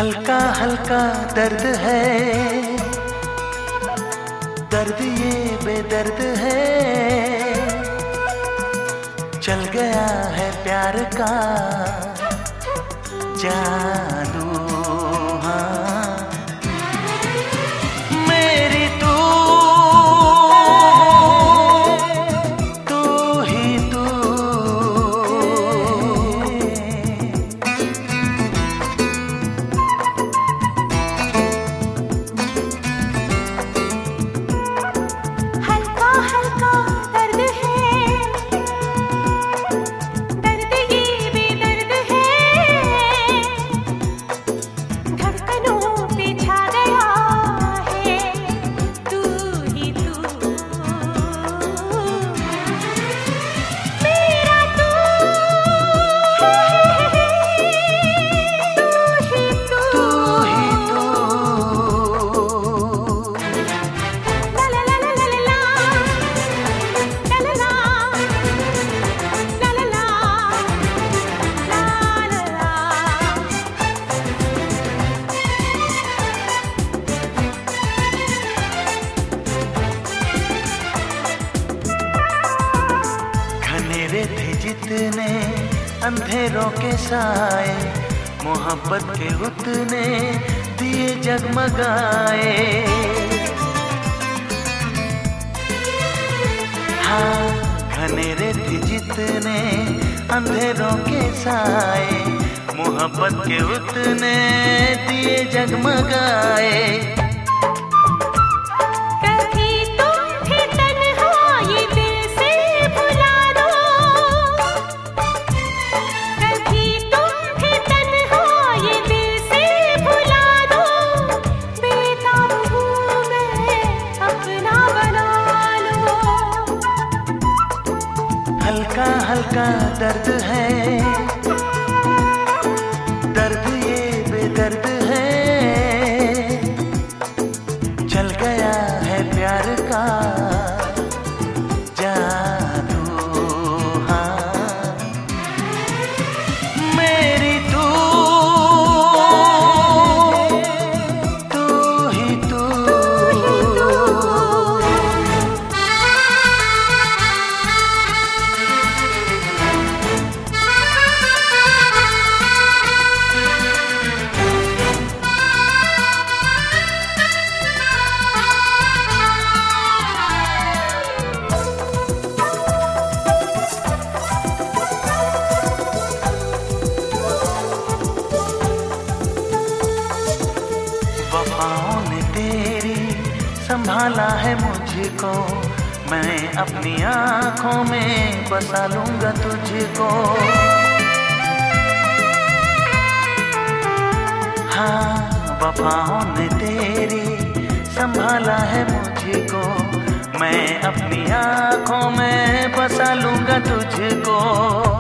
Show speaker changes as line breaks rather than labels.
हल्का हल्का दर्द है, दर्द ये बेदर्द है, चल गया है प्यार का जादू। हाँ मेरी तू ही तू।
हल्का हल्का दर्द है, दर्द ये बेदर्द है, धड़कनों पे छा गया है तू ही तू। मेरा तू ही तू।
तू ही तू।
ला ला ला ला ला ला ला ला ला ला ला ला ला।
घनेरे थे जितने अंधेरों के साए, मोहब्बत के उतने दिए जगमगाए। हाँ घनेरे थे जितने अंधेरों के साए, मोहब्बत के उतने दिए जगमगाए।
कभी तुम भी तन्हा ये दिल से भुला दो, कभी तुम भी तन्हा ये दिल से भुला दो। बेताब हूँ मैं अपना बना लो।
हल्का हल्का दर्द है, दर्द ये बेदर्द है, चल गया है प्यार का जादू। हाँ मेरी तू ही तू। वफाओं ने तेरी संभाला है मुझको, मैं अपनी आँखों में बसा लूंगा तुझको। हाँ वफाओं ने तेरी संभाला है मुझको, मैं अपनी आँखों में बसा लूंगा तुझको।